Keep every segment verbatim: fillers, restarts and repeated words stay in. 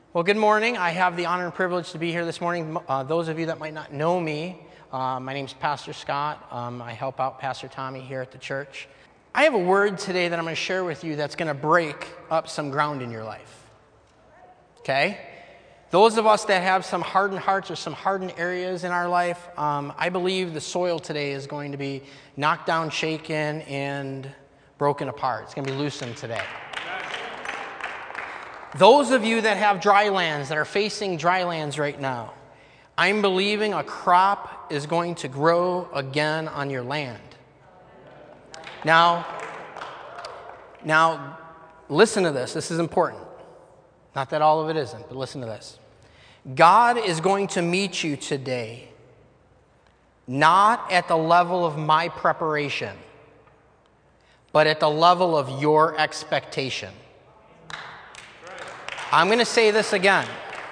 Well, good morning. I have the honor and privilege to be here this morning. Uh, those of you that might not know me, uh, my name is Pastor Scott. Um, I help out Pastor Tommy here at the church. I have a word today that I'm going to share with you that's going to break up some ground in your life. Okay? Those of us that have some hardened hearts or some hardened areas in our life, um, I believe the soil today is going to be knocked down, shaken, and broken apart. It's going to be loosened today. Those of you that have dry lands, that are facing dry lands right now, I'm believing a crop is going to grow again on your land. Now, now, listen to this. This is important. Not that all of it isn't, but listen to this. God is going to meet you today, not at the level of my preparation, but at the level of your expectation. I'm going to say this again.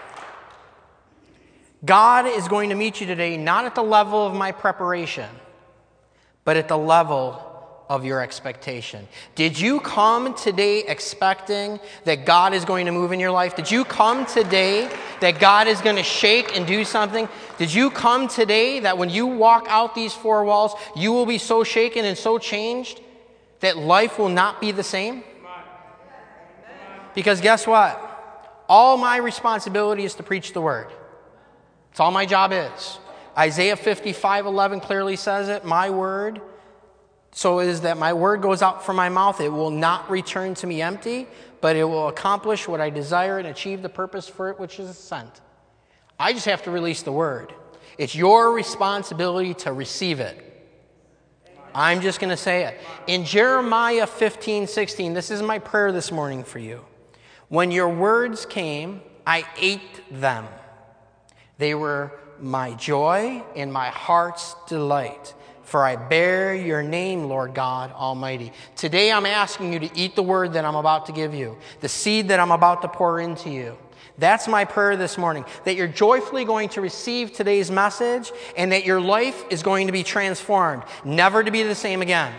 God is going to meet you today not at the level of my preparation, but at the level of your expectation. Did you come today expecting that God is going to move in your life? Did you come today that God is going to shake and do something? Did you come today that when you walk out these four walls, you will be so shaken and so changed that life will not be the same? Because guess what? All my responsibility is to preach the word. That's all my job is. Isaiah fifty-five eleven clearly says it. My word, so is that my word goes out from my mouth. It will not return to me empty, but it will accomplish what I desire and achieve the purpose for it which is sent. I just have to release the word. It's your responsibility to receive it. I'm just going to say it. In Jeremiah fifteen sixteen, this is my prayer this morning for you. When your words came, I ate them. They were my joy and my heart's delight. For I bear your name, Lord God Almighty. Today I'm asking you to eat the word that I'm about to give you, the seed that I'm about to pour into you. That's my prayer this morning, that you're joyfully going to receive today's message and that your life is going to be transformed, never to be the same again.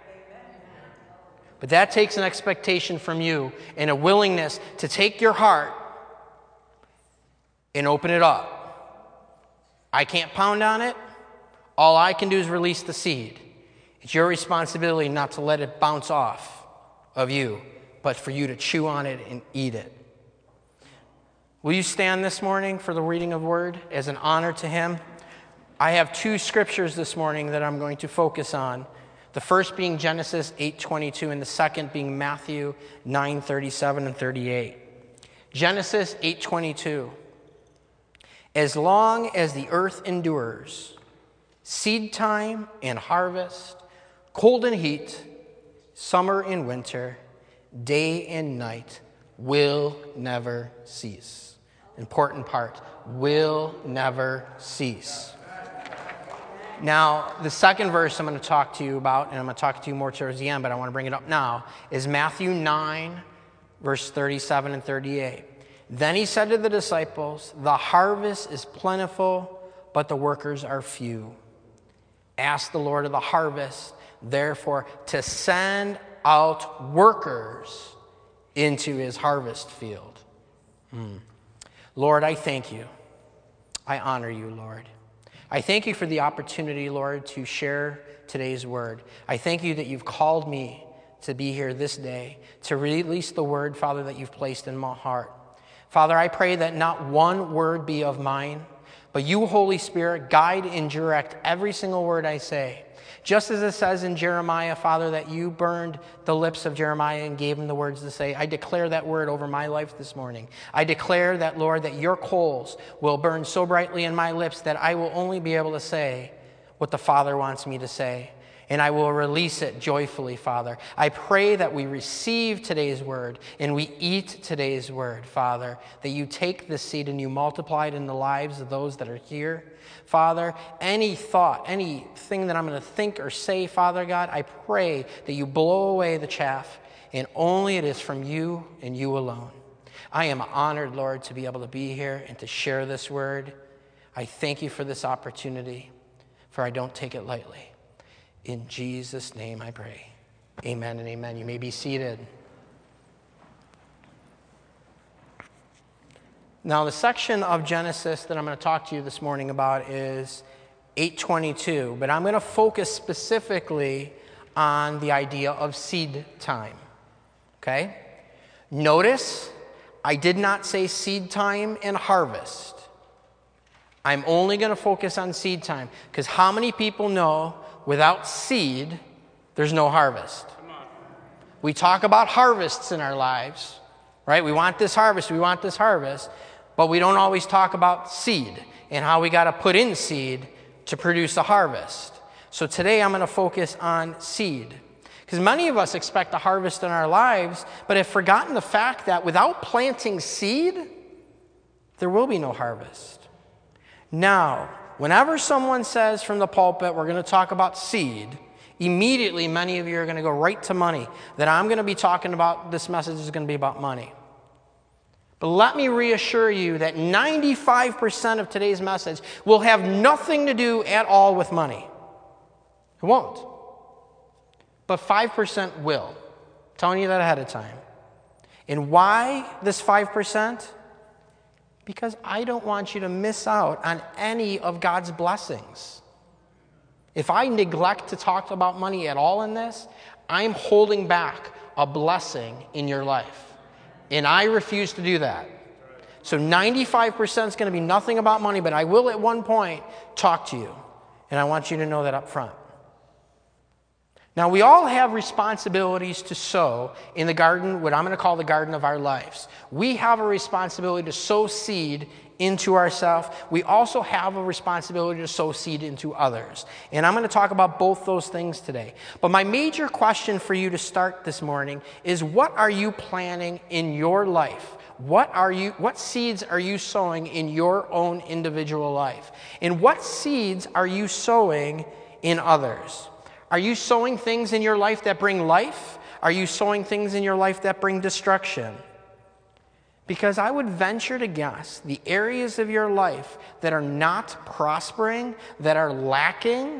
But that takes an expectation from you and a willingness to take your heart and open it up. I can't pound on it. All I can do is release the seed. It's your responsibility not to let it bounce off of you, but for you to chew on it and eat it. Will you stand this morning for the reading of word as an honor to him? I have two scriptures this morning that I'm going to focus on. The first being Genesis eight twenty-two and the second being Matthew nine thirty-seven and thirty-eight. Genesis eight twenty-two. As long as the earth endures, seed time and harvest, cold and heat, summer and winter, day and night will never cease. Important part, will never cease. Now, the second verse I'm going to talk to you about, and I'm going to talk to you more towards the end, but I want to bring it up now, is Matthew nine, verse thirty-seven and thirty-eight. Then he said to the disciples, the harvest is plentiful, but the workers are few. Ask the Lord of the harvest, therefore, to send out workers into his harvest field. Hmm. Lord, I thank you. I honor you, Lord. I thank you for the opportunity, Lord, to share today's word. I thank you that you've called me to be here this day, to release the word, Father, that you've placed in my heart. Father, I pray that not one word be of mine, but you, Holy Spirit, guide and direct every single word I say. Just as it says in Jeremiah, Father, that you burned the lips of Jeremiah and gave him the words to say, I declare that word over my life this morning. I declare that, Lord, that your coals will burn so brightly in my lips that I will only be able to say what the Father wants me to say. And I will release it joyfully, Father. I pray that we receive today's word and we eat today's word, Father, that you take this seed and you multiply it in the lives of those that are here. Father, any thought, anything that I'm going to think or say, Father God, I pray that you blow away the chaff and only it is from you and you alone. I am honored, Lord, to be able to be here and to share this word. I thank you for this opportunity, for I don't take it lightly. In Jesus' name I pray. Amen and amen. You may be seated. Now, the section of Genesis that I'm going to talk to you this morning about is eight twenty-two, but I'm going to focus specifically on the idea of seed time, okay? Notice, I did not say seed time and harvest. I'm only going to focus on seed time, because how many people know without seed, there's no harvest? We talk about harvests in our lives, right? We want this harvest, we want this harvest, but we don't always talk about seed and how we got to put in seed to produce a harvest. So today I'm going to focus on seed. Because many of us expect a harvest in our lives, but have forgotten the fact that without planting seed, there will be no harvest. Now, whenever someone says from the pulpit, we're going to talk about seed, immediately many of you are going to go right to money. That I'm going to be talking about, this message is going to be about money. But let me reassure you that ninety-five percent of today's message will have nothing to do at all with money. It won't. But five percent will. I'm telling you that ahead of time. And why this five percent? Because I don't want you to miss out on any of God's blessings. If I neglect to talk about money at all in this, I'm holding back a blessing in your life. And I refuse to do that. So ninety-five percent is going to be nothing about money, but I will at one point talk to you. And I want you to know that up front. Now, we all have responsibilities to sow in the garden, what I'm going to call the garden of our lives. We have a responsibility to sow seed into ourselves. We also have a responsibility to sow seed into others. And I'm going to talk about both those things today. But my major question for you to start this morning is, what are you planting in your life? What are you, what seeds are you sowing in your own individual life? And what seeds are you sowing in others? Are you sowing things in your life that bring life? Are you sowing things in your life that bring destruction? Because I would venture to guess the areas of your life that are not prospering, that are lacking,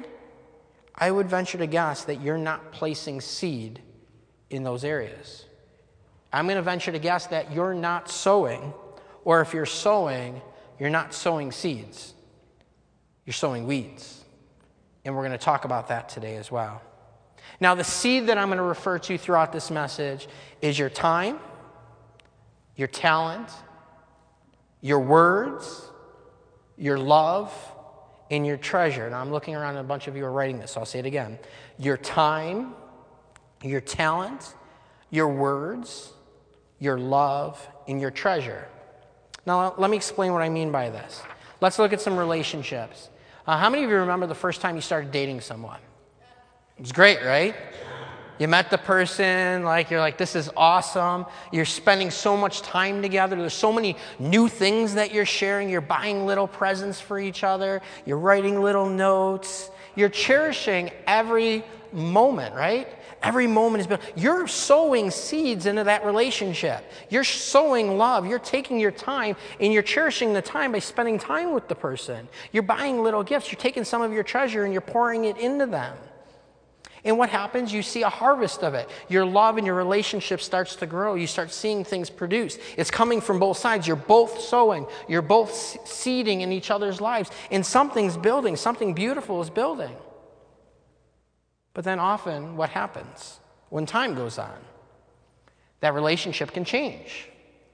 I would venture to guess that you're not placing seed in those areas. I'm going to venture to guess that you're not sowing, or if you're sowing, you're not sowing seeds. You're sowing weeds. And we're going to talk about that today as well. Now, the seed that I'm going to refer to throughout this message is your time, your talent, your words, your love, and your treasure. Now, I'm looking around and a bunch of you are writing this, so I'll say it again. Your time, your talent, your words, your love, and your treasure. Now, let me explain what I mean by this. Let's look at some relationships. Uh, how many of you remember the first time you started dating someone? It was great, right? You met the person, like you're like, this is awesome. You're spending so much time together. There's so many new things that you're sharing. You're buying little presents for each other. You're writing little notes. You're cherishing every moment, right? Every moment is built. You're sowing seeds into that relationship. You're sowing love. You're taking your time and you're cherishing the time by spending time with the person. You're buying little gifts. You're taking some of your treasure and you're pouring it into them. And what happens? You see a harvest of it. Your love and your relationship starts to grow. You start seeing things produce. It's coming from both sides. You're both sowing. You're both seeding in each other's lives. And something's building. Something beautiful is building. But then often what happens when time goes on? That relationship can change.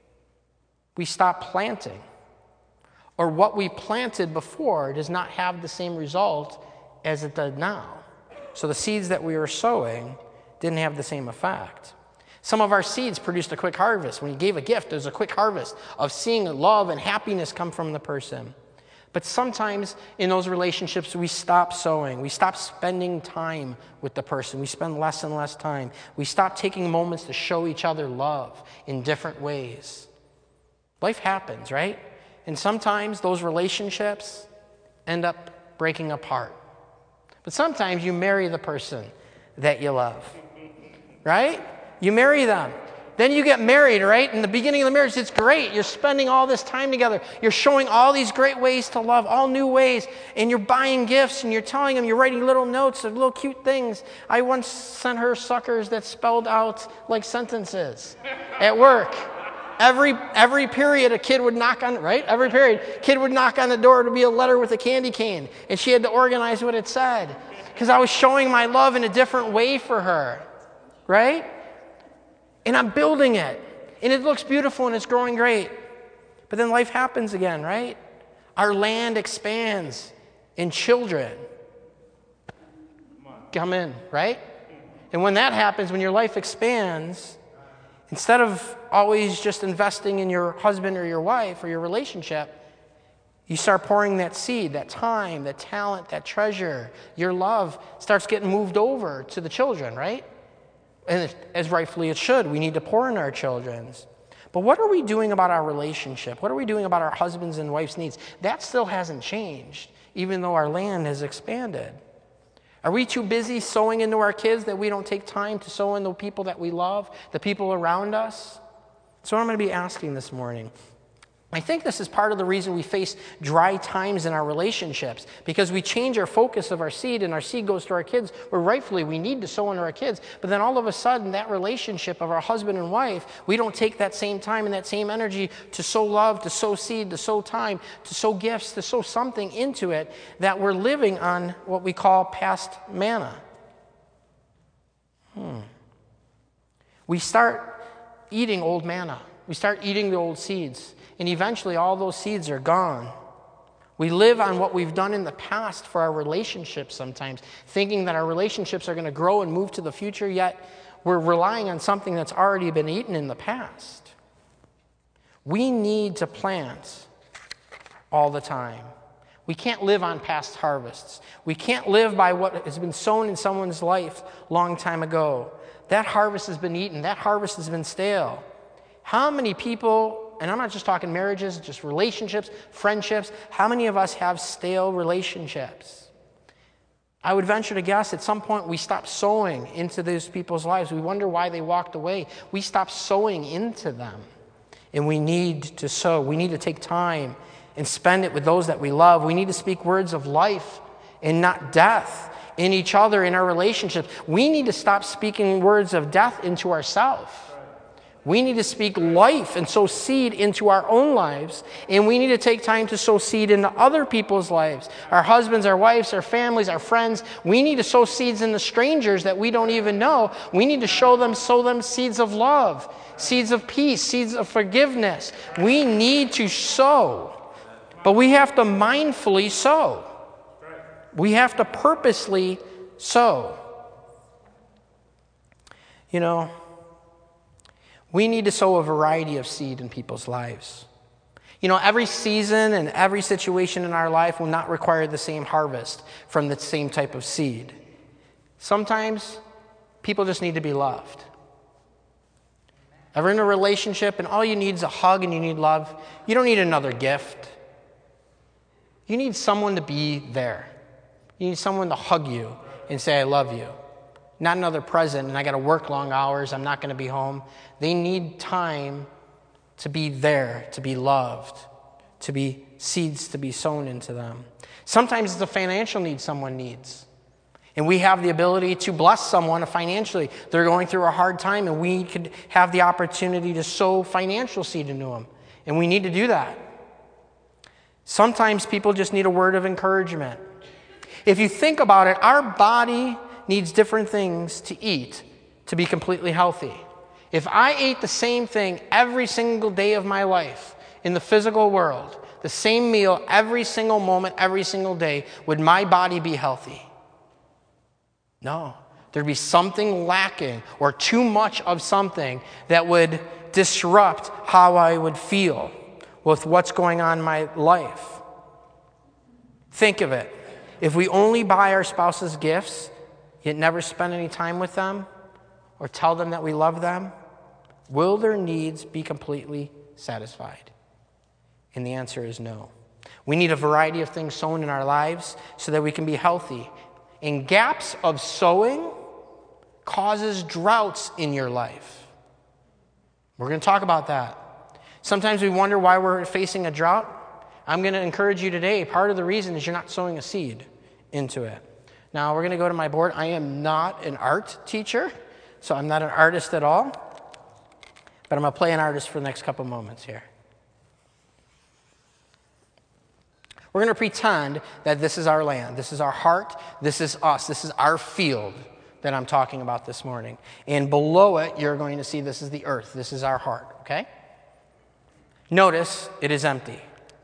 We stop planting. Or what we planted before does not have the same result as it does now. So the seeds that we were sowing didn't have the same effect. Some of our seeds produced a quick harvest. When you gave a gift, there's a quick harvest of seeing love and happiness come from the person. But sometimes in those relationships, we stop sowing. We stop spending time with the person. We spend less and less time. We stop taking moments to show each other love in different ways. Life happens, right? And sometimes those relationships end up breaking apart. But sometimes you marry the person that you love, right? You marry them. Then you get married, right? In the beginning of the marriage, it's great. You're spending all this time together. You're showing all these great ways to love, all new ways. And you're buying gifts and you're telling them, you're writing little notes of little cute things. I once sent her suckers that spelled out like sentences at work. Every every period, a kid would knock on, right? Every period, kid would knock on the door to be a letter with a candy cane. And she had to organize what it said. Because I was showing my love in a different way for her, right? And I'm building it. And it looks beautiful and it's growing great. But then life happens again, right? Our land expands and children come in, right? And when that happens, when your life expands, instead of always just investing in your husband or your wife or your relationship, you start pouring that seed, that time, that talent, that treasure, your love starts getting moved over to the children, right? And as rightfully it should, we need to pour in our children's. But what are we doing about our relationship? What are we doing about our husbands' and wives' needs? That still hasn't changed, even though our land has expanded. Are we too busy sowing into our kids that we don't take time to sow into the people that we love, the people around us? So I'm going to be asking this morning. I think this is part of the reason we face dry times in our relationships, because we change our focus of our seed, and our seed goes to our kids, where rightfully we need to sow into our kids. But then all of a sudden, that relationship of our husband and wife, we don't take that same time and that same energy to sow love, to sow seed, to sow time, to sow gifts, to sow something into it, that we're living on what we call past manna. Hmm. We start eating old manna. We start eating the old seeds. And eventually all those seeds are gone. We live on what we've done in the past for our relationships sometimes, thinking that our relationships are going to grow and move to the future, yet we're relying on something that's already been eaten in the past. We need to plant all the time. We can't live on past harvests. We can't live by what has been sown in someone's life a long time ago. That harvest has been eaten. That harvest has been stale. How many people... And I'm not just talking marriages, just relationships, friendships. How many of us have stale relationships? I would venture to guess at some point we stop sowing into those people's lives. We wonder why they walked away. We stop sowing into them. And we need to sow. We need to take time and spend it with those that we love. We need to speak words of life and not death in each other, in our relationships. We need to stop speaking words of death into ourselves. We need to speak life and sow seed into our own lives, and we need to take time to sow seed into other people's lives, our husbands, our wives, our families, our friends. We need to sow seeds into strangers that we don't even know. We need to show them, sow them seeds of love, seeds of peace, seeds of forgiveness. We need to sow, but we have to mindfully sow. We have to purposely sow. You know, we need to sow a variety of seed in people's lives. You know, every season and every situation in our life will not require the same harvest from the same type of seed. Sometimes people just need to be loved. Ever in a relationship and all you need is a hug and you need love? You don't need another gift. You need someone to be there. You need someone to hug you and say, I love you. Not another present, and I got to work long hours, I'm not going to be home. They need time to be there, to be loved, to be seeds to be sown into them. Sometimes it's a financial need someone needs. And we have the ability to bless someone financially. They're going through a hard time, and we could have the opportunity to sow financial seed into them. And we need to do that. Sometimes people just need a word of encouragement. If you think about it, our body needs different things to eat to be completely healthy. If I ate the same thing every single day of my life in the physical world, the same meal every single moment, every single day, would my body be healthy? No. There'd be something lacking or too much of something that would disrupt how I would feel with what's going on in my life. Think of it. If we only buy our spouses gifts, yet never spend any time with them or tell them that we love them, will their needs be completely satisfied? And the answer is no. We need a variety of things sown in our lives so that we can be healthy. And gaps of sowing causes droughts in your life. We're going to talk about that. Sometimes we wonder why we're facing a drought. I'm going to encourage you today, part of the reason is you're not sowing a seed into it. Now, we're going to go to my board. I am not an art teacher, so I'm not an artist at all. But I'm going to play an artist for the next couple moments here. We're going to pretend that this is our land. This is our heart. This is us. This is our field that I'm talking about this morning. And below it, you're going to see this is the earth. This is our heart, okay? Notice it is empty.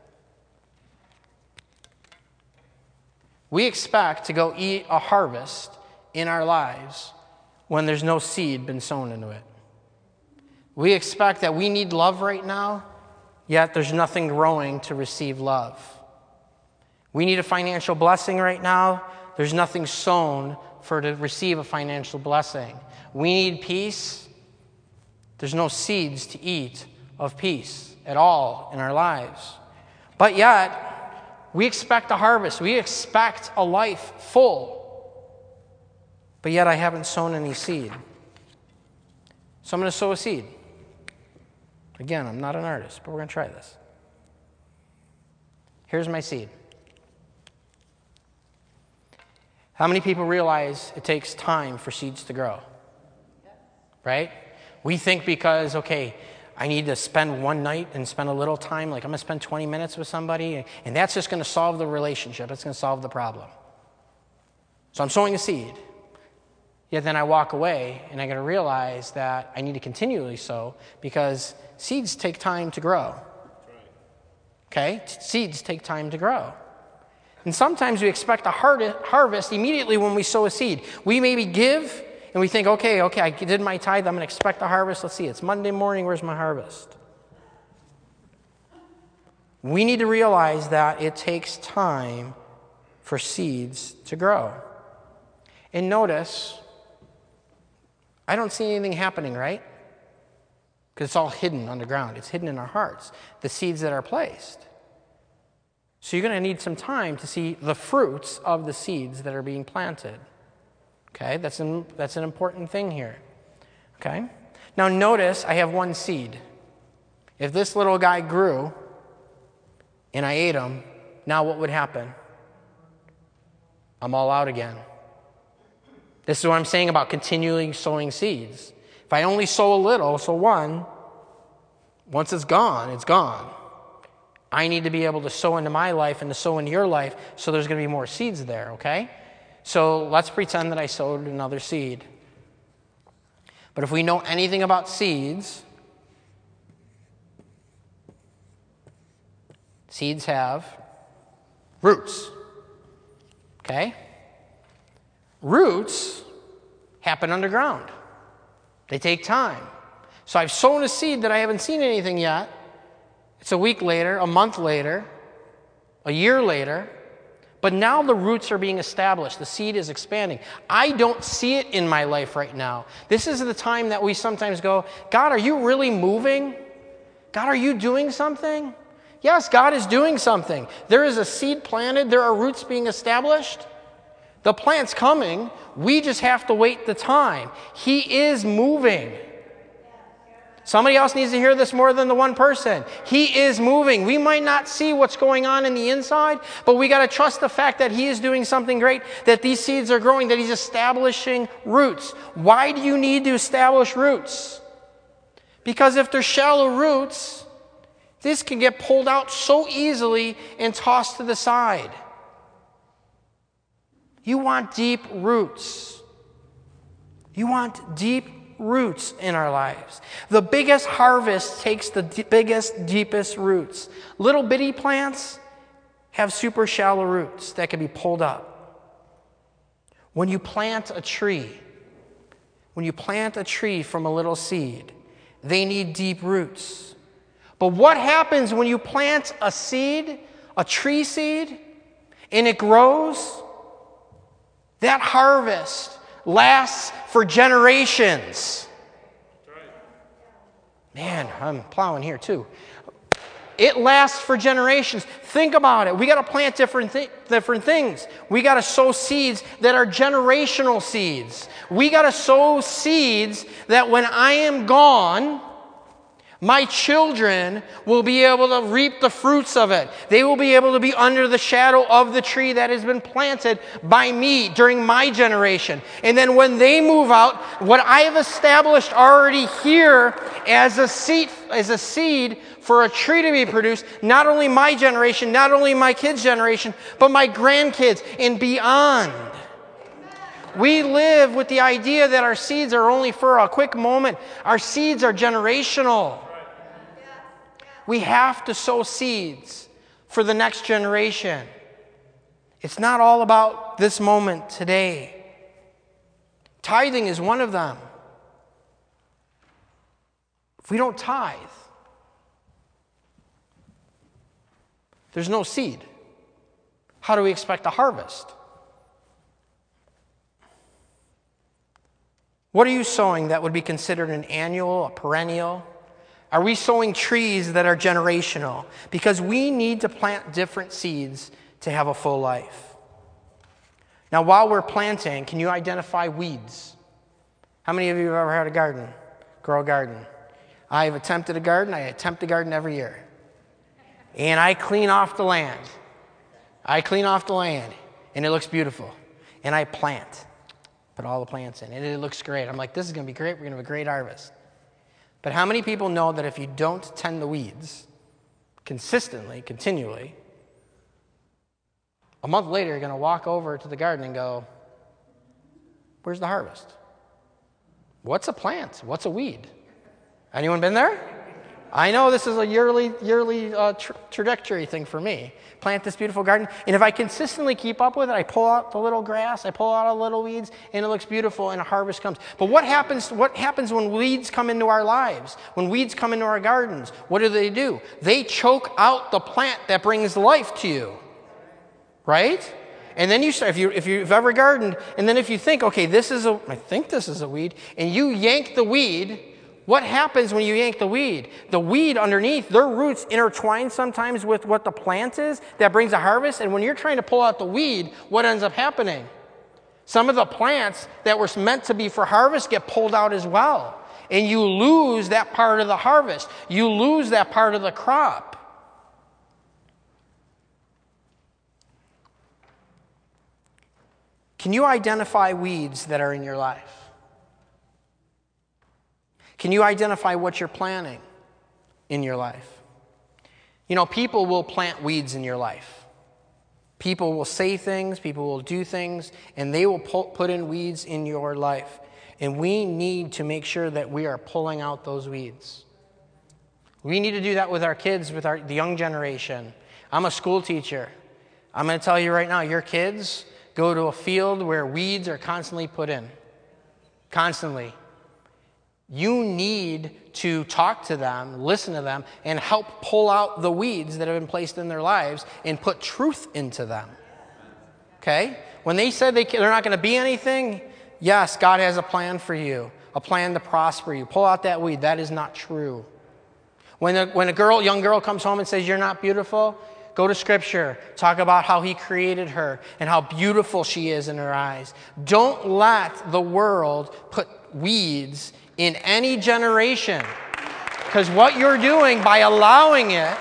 We expect to go eat a harvest in our lives when there's no seed been sown into it. We expect that we need love right now, yet there's nothing growing to receive love. We need a financial blessing right now. There's nothing sown for to receive a financial blessing. We need peace. There's no seeds to eat of peace at all in our lives. But yet, we expect a harvest. We expect a life full. But yet I haven't sown any seed. So I'm going to sow a seed. Again, I'm not an artist, but we're going to try this. Here's my seed. How many people realize it takes time for seeds to grow? Right? We think because, okay, I need to spend one night and spend a little time, like I'm going to spend twenty minutes with somebody, and that's just going to solve the relationship. It's going to solve the problem. So I'm sowing a seed. Yet then I walk away, and I got to realize that I need to continually sow because seeds take time to grow. Okay? Seeds take time to grow. And sometimes we expect a harvest immediately when we sow a seed. We maybe give, and we think, okay, okay, I did my tithe, I'm going to expect a harvest. Let's see, it's Monday morning, where's my harvest? We need to realize that it takes time for seeds to grow. And notice, I don't see anything happening, right? Because it's all hidden underground. It's hidden in our hearts, the seeds that are placed. So you're going to need some time to see the fruits of the seeds that are being planted. Okay, that's an, that's an important thing here. Okay? Now notice I have one seed. If this little guy grew and I ate him, now what would happen? I'm all out again. This is what I'm saying about continually sowing seeds. If I only sow a little, sow one, once it's gone, it's gone. I need to be able to sow into my life and to sow into your life so there's going to be more seeds there, okay? So let's pretend that I sowed another seed. But if we know anything about seeds, seeds have roots, okay? Roots happen underground. They take time. So I've sown a seed that I haven't seen anything yet. It's a week later, a month later, a year later, but now the roots are being established. The seed is expanding. I don't see it in my life right now. This is the time that we sometimes go, God, are you really moving? God, are you doing something? Yes, God is doing something. There is a seed planted. There are roots being established. The plant's coming. We just have to wait the time. He is moving. Somebody else needs to hear this more than the one person. He is moving. We might not see what's going on in the inside, but we got to trust the fact that He is doing something great, that these seeds are growing, that He's establishing roots. Why do you need to establish roots? Because if they're shallow roots, this can get pulled out so easily and tossed to the side. You want deep roots. You want deep roots in our lives. The biggest harvest takes the d- biggest, deepest roots. Little bitty plants have super shallow roots that can be pulled up. When you plant a tree, when you plant a tree from a little seed, they need deep roots. But what happens when you plant a seed, a tree seed, and it grows? That harvest lasts for generations. Man, I'm plowing here too. It lasts for generations. Think about it. We got to plant different th- different things. We got to sow seeds that are generational seeds. We got to sow seeds that when I am gone, My children will be able to reap the fruits of it. They will be able to be under the shadow of the tree that has been planted by me during my generation. And then when they move out, what I have established already here as a seed, as a seed for a tree to be produced, not only my generation, not only my kids' generation, but my grandkids and beyond. We live with the idea that our seeds are only for a quick moment. Our seeds are generational. We have to sow seeds for the next generation. It's not all about this moment today. Tithing is one of them. If we don't tithe, there's no seed. How do we expect a harvest? What are you sowing that would be considered an annual, a perennial? Are we sowing trees that are generational? Because we need to plant different seeds to have a full life. Now, while we're planting, can you identify weeds? How many of you have ever had a garden, grow a garden? I've attempted a garden. I attempt a garden every year. And I clean off the land. I clean off the land, and it looks beautiful. And I plant. Put all the plants in, and it looks great. I'm like, this is going to be great. We're going to have a great harvest. But how many people know that if you don't tend the weeds consistently, continually, a month later you're going to walk over to the garden and go, where's the harvest? What's a plant? What's a weed? Anyone been there? I know this is a yearly yearly uh, tra- trajectory thing for me. Plant this beautiful garden, and if I consistently keep up with it, I pull out the little grass, I pull out all the little weeds, and it looks beautiful, and a harvest comes. But what happens, what happens when weeds come into our lives? When weeds come into our gardens, what do they do? They choke out the plant that brings life to you, right? And then you start, if, you, if you've ever gardened, and then if you think, okay, this is a, I think this is a weed, and you yank the weed, what happens when you yank the weed? The weed underneath, their roots intertwine sometimes with what the plant is that brings a harvest. And when you're trying to pull out the weed, what ends up happening? Some of the plants that were meant to be for harvest get pulled out as well. And you lose that part of the harvest. You lose that part of the crop. Can you identify weeds that are in your life? Can you identify what you're planting in your life? You know, people will plant weeds in your life. People will say things, people will do things, and they will put in weeds in your life. And we need to make sure that we are pulling out those weeds. We need to do that with our kids, with our, the young generation. I'm a school teacher. I'm going to tell you right now, your kids go to a field where weeds are constantly put in. Constantly. You need to talk to them, listen to them, and help pull out the weeds that have been placed in their lives and put truth into them. Okay? When they said they, they're not going to be anything, yes, God has a plan for you, a plan to prosper you. Pull out that weed. That is not true. When a, when a girl, young girl comes home and says, you're not beautiful, go to Scripture. Talk about how He created her and how beautiful she is in her eyes. Don't let the world put weeds in any generation. Because what you're doing by allowing it,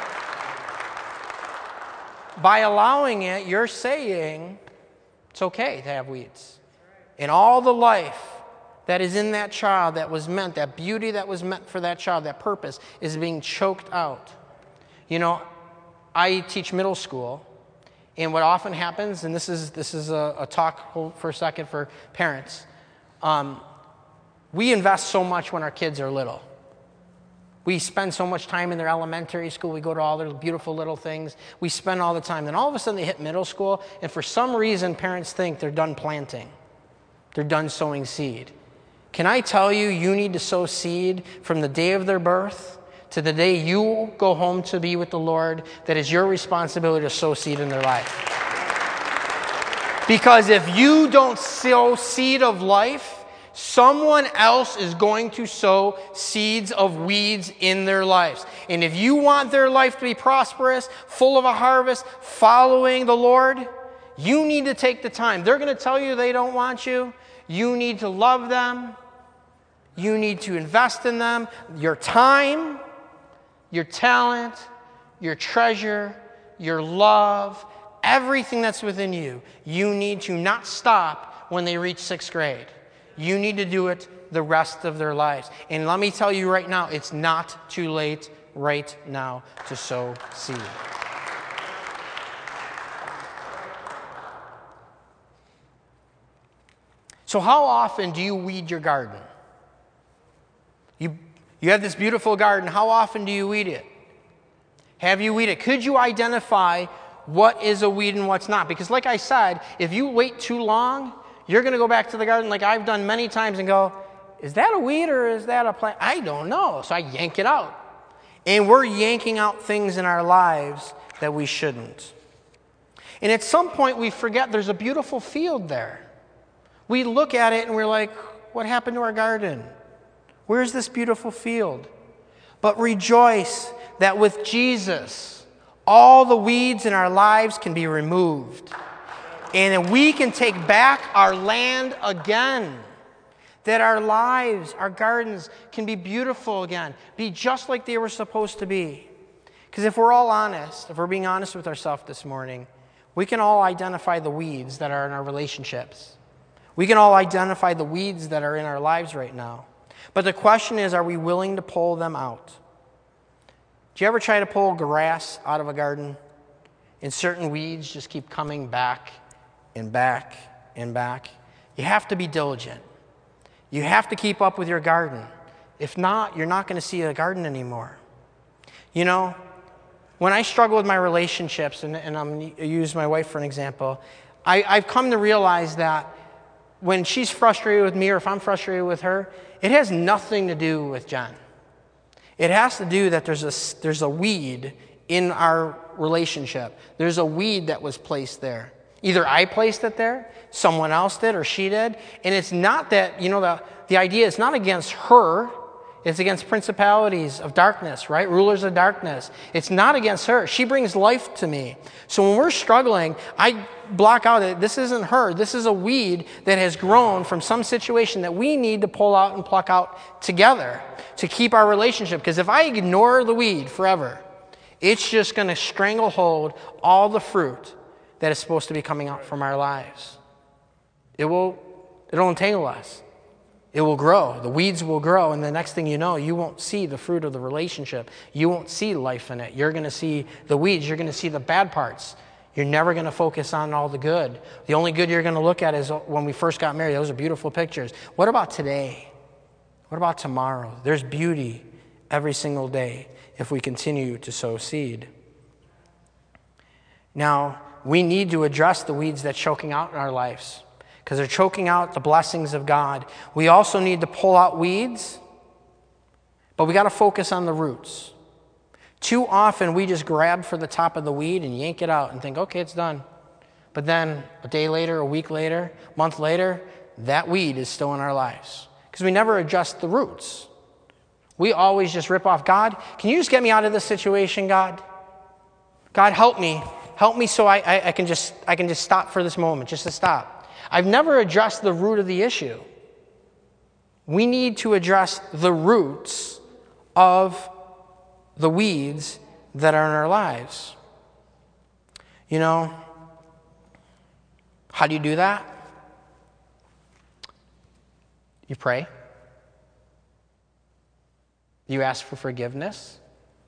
by allowing it, you're saying it's okay to have weeds. And all the life that is in that child that was meant, that beauty that was meant for that child, that purpose, is being choked out. You know, I teach middle school, and what often happens, and this is this is a, a talk for a second for parents, um, we invest so much when our kids are little. We spend so much time in their elementary school. We go to all their beautiful little things. We spend all the time. Then all of a sudden they hit middle school, and for some reason parents think they're done planting. They're done sowing seed. Can I tell you, you need to sow seed from the day of their birth to the day you go home to be with the Lord. That is your responsibility to sow seed in their life. Because if you don't sow seed of life, someone else is going to sow seeds of weeds in their lives. And if you want their life to be prosperous, full of a harvest, following the Lord, you need to take the time. They're going to tell you they don't want you. You need to love them. You need to invest in them, your time, your talent, your treasure, your love, everything that's within you, you need to not stop when they reach sixth grade. You need to do it the rest of their lives. And let me tell you right now, it's not too late right now to sow seed. So how often do you weed your garden? You, you have this beautiful garden. How often do you weed it? Have you weeded it? Could you identify what is a weed and what's not? Because like I said, if you wait too long, you're going to go back to the garden like I've done many times and go, is that a weed or is that a plant? I don't know. So I yank it out. And we're yanking out things in our lives that we shouldn't. And at some point we forget there's a beautiful field there. We look at it and we're like, what happened to our garden? Where's this beautiful field? But rejoice that with Jesus, all the weeds in our lives can be removed. And that we can take back our land again. That our lives, our gardens can be beautiful again. Be just like they were supposed to be. Because if we're all honest, if we're being honest with ourselves this morning, we can all identify the weeds that are in our relationships. We can all identify the weeds that are in our lives right now. But the question is, are we willing to pull them out? Do you ever try to pull grass out of a garden? And certain weeds just keep coming back and back and back. You have to be diligent. You have to keep up with your garden. If not, you're not going to see a garden anymore. You know, when I struggle with my relationships, and, and I'm going to use my wife for an example, I, I've come to realize that when she's frustrated with me or if I'm frustrated with her, it has nothing to do with Jen. It has to do that there's a, there's a weed in our relationship. There's a weed that was placed there. Either I placed it there, someone else did, or she did. And it's not that, you know, the, the idea is not against her. It's against principalities of darkness, right? Rulers of darkness. It's not against her. She brings life to me. So when we're struggling, I block out that this isn't her. This is a weed that has grown from some situation that we need to pull out and pluck out together to keep our relationship. Because if I ignore the weed forever, it's just going to stranglehold all the fruit that is supposed to be coming out from our lives. It will, it'll entangle us. It will grow. The weeds will grow, and the next thing you know, you won't see the fruit of the relationship. You won't see life in it. You're going to see the weeds. You're going to see the bad parts. You're never going to focus on all the good. The only good you're going to look at is when we first got married. Those are beautiful pictures. What about today? What about tomorrow? There's beauty every single day if we continue to sow seed. Now, we need to address the weeds that's choking out in our lives, because they're choking out the blessings of God. We also need to pull out weeds, but we got to focus on the roots. Too often we just grab for the top of the weed and yank it out and think, okay, it's done. But then a day later, a week later, a month later, that weed is still in our lives because we never adjust the roots. We always just rip off, God, can you just get me out of this situation, God? God, help me. Help me so I, I, I can just I can just stop for this moment, just to stop. I've never addressed the root of the issue. We need to address the roots of the weeds that are in our lives. You know, how do you do that? You pray. You ask for forgiveness.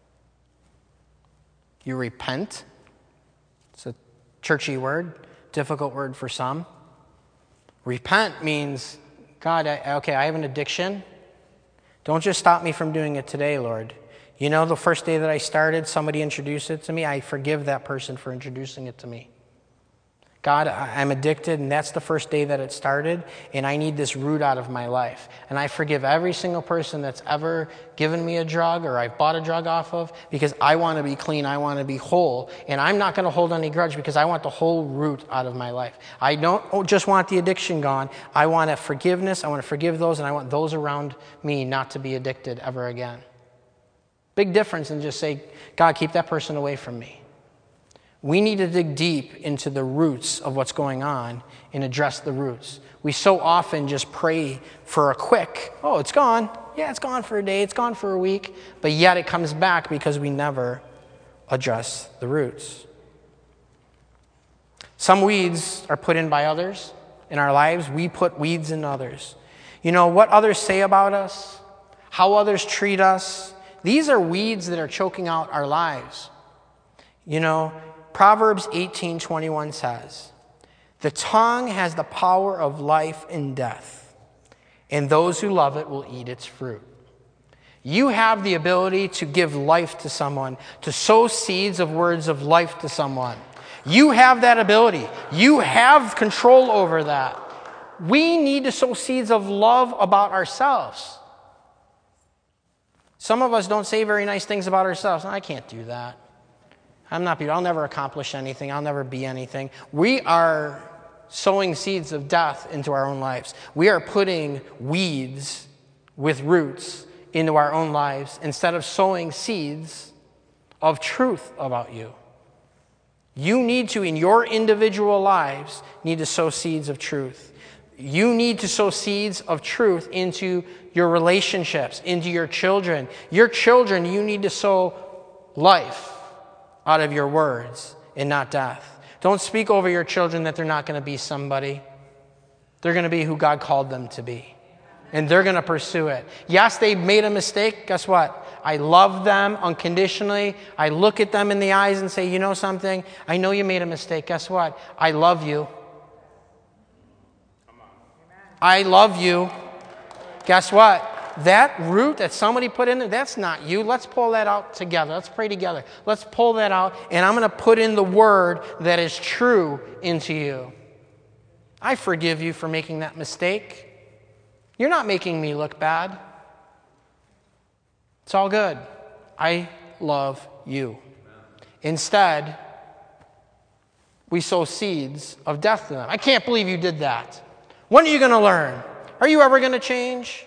You repent. It's a churchy word, difficult word for some. Repent means, God, I, okay, I have an addiction. Don't just stop me from doing it today, Lord. You know, the first day that I started, somebody introduced it to me. I forgive that person for introducing it to me. God, I'm addicted, and that's the first day that it started, and I need this root out of my life. And I forgive every single person that's ever given me a drug or I've bought a drug off of, because I want to be clean, I want to be whole, and I'm not going to hold any grudge because I want the whole root out of my life. I don't just want the addiction gone. I want a forgiveness, I want to forgive those, and I want those around me not to be addicted ever again. Big difference in just say, God, keep that person away from me. We need to dig deep into the roots of what's going on and address the roots. We so often just pray for a quick, oh, it's gone. Yeah, it's gone for a day, it's gone for a week, but yet it comes back because we never address the roots. Some weeds are put in by others in our lives. We put weeds in others. You know, what others say about us, how others treat us, these are weeds that are choking out our lives. You know, Proverbs eighteen twenty-one says, "The tongue has the power of life and death, and those who love it will eat its fruit." You have the ability to give life to someone, to sow seeds of words of life to someone. You have that ability. You have control over that. We need to sow seeds of love about ourselves. Some of us don't say very nice things about ourselves. I can't do that. I'm not, I'll never accomplish anything. I'll never be anything. We are sowing seeds of death into our own lives. We are putting weeds with roots into our own lives instead of sowing seeds of truth about you. You need to, in your individual lives, need to sow seeds of truth. You need to sow seeds of truth into your relationships, into your children. Your children, you need to sow life out of your words and not death. Don't speak over your children that they're not going to be somebody. They're going to be who God called them to be. And they're going to pursue it. Yes, they made a mistake. Guess what? I love them unconditionally. I look at them in the eyes and say, you know something? I know you made a mistake. Guess what? I love you. I love you. Guess what? That root that somebody put in there, that's not you. Let's pull that out together. Let's pray together. Let's pull that out, and I'm going to put in the word that is true into you. I forgive you for making that mistake. You're not making me look bad. It's all good. I love you. Instead, we sow seeds of death to them. I can't believe you did that. When are you going to learn? Are you ever going to change?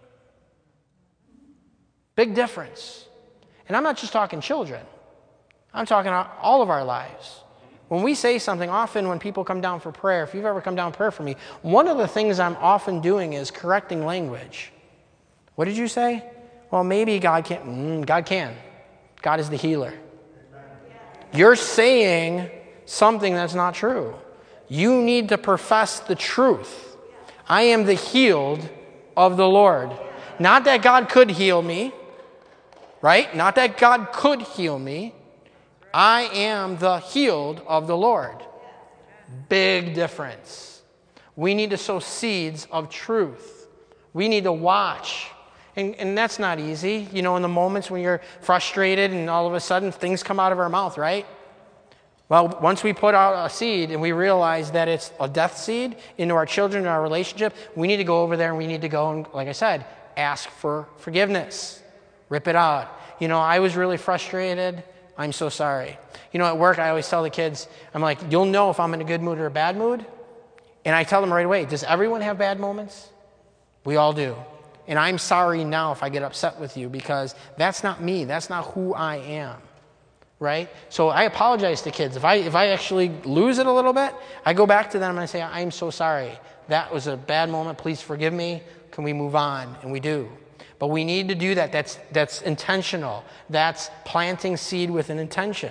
Big difference. And I'm not just talking children. I'm talking all of our lives. When we say something, often when people come down for prayer, if you've ever come down for prayer for me, one of the things I'm often doing is correcting language. What did you say? Well, maybe God can't. Mm, God can. God is the healer. You're saying something that's not true. You need to profess the truth. I am the healed of the Lord. Not that God could heal me, right? Not that God could heal me. I am the healed of the Lord. Big difference. We need to sow seeds of truth. We need to watch. And, and that's not easy. You know, in the moments when you're frustrated and all of a sudden things come out of our mouth, right? Well, once we put out a seed and we realize that it's a death seed into our children and our relationship, we need to go over there and we need to go and, like I said, ask for forgiveness. Rip it out. You know, I was really frustrated. I'm so sorry. You know, at work, I always tell the kids, I'm like, you'll know if I'm in a good mood or a bad mood. And I tell them right away, does everyone have bad moments? We all do. And I'm sorry now if I get upset with you because that's not me. That's not who I am. Right? So I apologize to kids. If I if I actually lose it a little bit, I go back to them and I say, I'm so sorry. That was a bad moment. Please forgive me. Can we move on? And we do. But we need to do that. That's that's intentional. That's planting seed with an intention.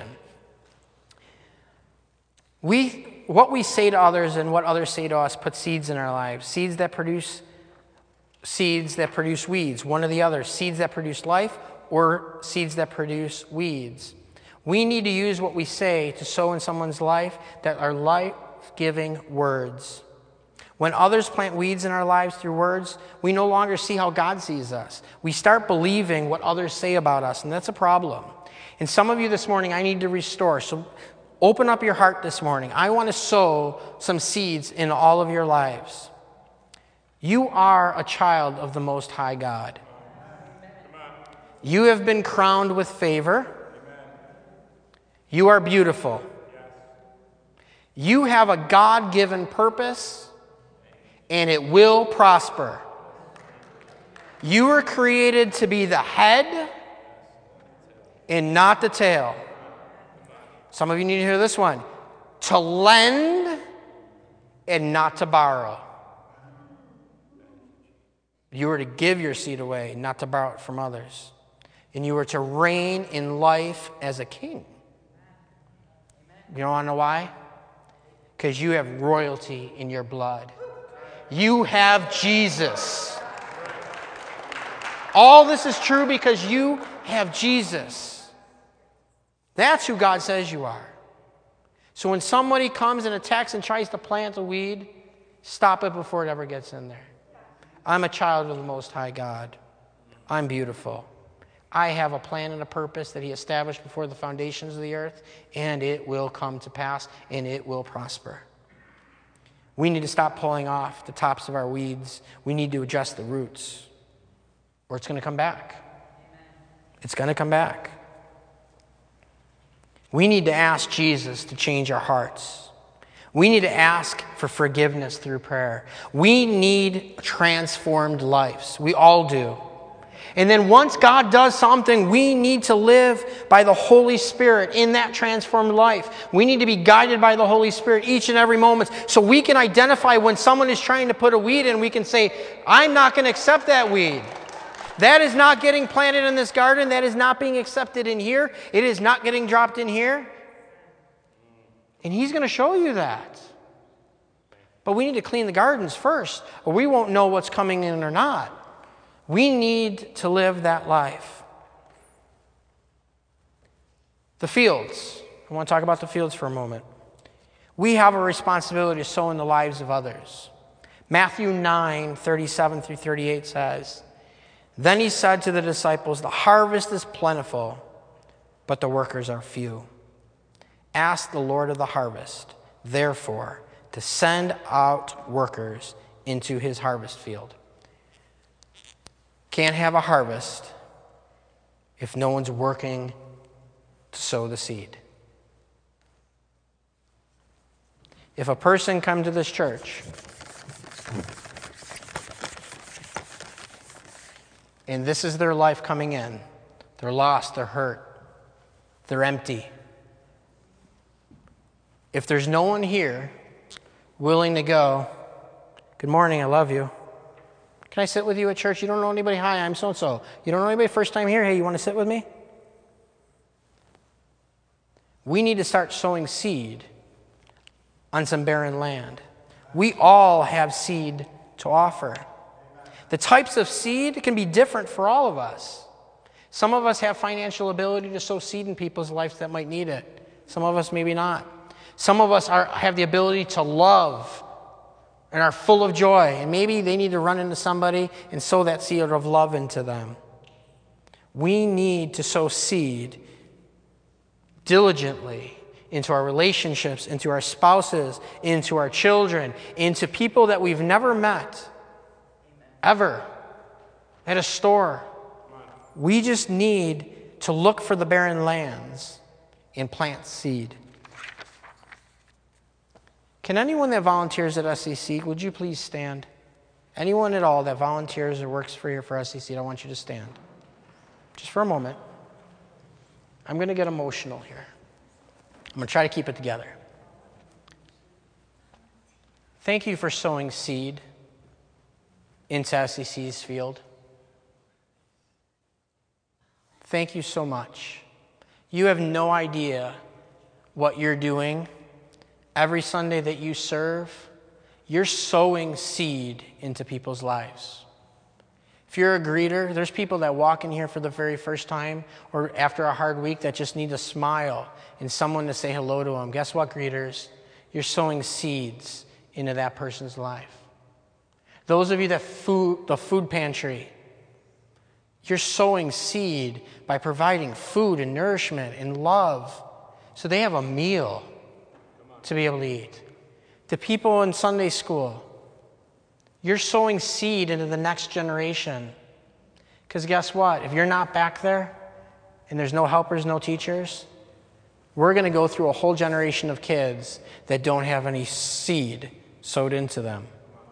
We what we say to others and what others say to us put seeds in our lives. Seeds that produce seeds that produce weeds, one or the other. Seeds that produce life or seeds that produce weeds. We need to use what we say to sow in someone's life that are life-giving words. When others plant weeds in our lives through words, we no longer see how God sees us. We start believing what others say about us, and that's a problem. And some of you this morning, I need to restore. So open up your heart this morning. I want to sow some seeds in all of your lives. You are a child of the Most High God. You have been crowned with favor. You are beautiful. You have a God-given purpose, and it will prosper. You were created to be the head and not the tail. Some of you need to hear this one. To lend and not to borrow. You were to give your seed away, not to borrow it from others. And you were to reign in life as a king. You don't want to know why? Because you have royalty in your blood. You have Jesus. All this is true because you have Jesus. That's who God says you are. So when somebody comes and attacks and tries to plant a weed, stop it before it ever gets in there. I'm a child of the Most High God. I'm beautiful. I have a plan and a purpose that He established before the foundations of the earth, and it will come to pass, and it will prosper. We need to stop pulling off the tops of our weeds. We need to adjust the roots, or it's going to come back. It's going to come back. We need to ask Jesus to change our hearts. We need to ask for forgiveness through prayer. We need transformed lives. We all do. And then once God does something, we need to live by the Holy Spirit in that transformed life. We need to be guided by the Holy Spirit each and every moment so we can identify when someone is trying to put a weed in. We can say, I'm not going to accept that weed. That is not getting planted in this garden. That is not being accepted in here. It is not getting dropped in here. And He's going to show you that. But we need to clean the gardens first, or we won't know what's coming in or not. We need to live that life. The fields. I want to talk about the fields for a moment. We have a responsibility to sow in the lives of others. Matthew nine, thirty-seven through thirty-eight says, Then He said to the disciples, The harvest is plentiful, but the workers are few. Ask the Lord of the harvest, therefore, to send out workers into His harvest field. Can't have a harvest if no one's working to sow the seed. If a person comes to this church and this is their life coming in, they're lost, they're hurt, they're empty. If there's no one here willing to go, good morning, I love you. Can I sit with you at church? You don't know anybody? Hi, I'm so-and-so. You don't know anybody first time here? Hey, you want to sit with me? We need to start sowing seed on some barren land. We all have seed to offer. The types of seed can be different for all of us. Some of us have financial ability to sow seed in people's lives that might need it. Some of us maybe not. Some of us are, have the ability to love and are full of joy. And maybe they need to run into somebody and sow that seed of love into them. We need to sow seed diligently into our relationships, into our spouses, into our children, into people that we've never met, ever, at a store. We just need to look for the barren lands and plant seed. Can anyone that volunteers at S E C, would you please stand? Anyone at all that volunteers or works for here for S E C, I want you to stand. Just for a moment. I'm going to get emotional here. I'm going to try to keep it together. Thank you for sowing seed into S E C's field. Thank you so much. You have no idea what you're doing. Every Sunday that you serve, you're sowing seed into people's lives. If you're a greeter, there's people that walk in here for the very first time or after a hard week that just need a smile and someone to say hello to them. Guess what, greeters? You're sowing seeds into that person's life. Those of you that food, the food pantry, you're sowing seed by providing food and nourishment and love so they have a meal to be able to eat. The people in Sunday school, you're sowing seed into the next generation. Because guess what? If you're not back there and there's no helpers, no teachers, we're going to go through a whole generation of kids that don't have any seed sowed into them.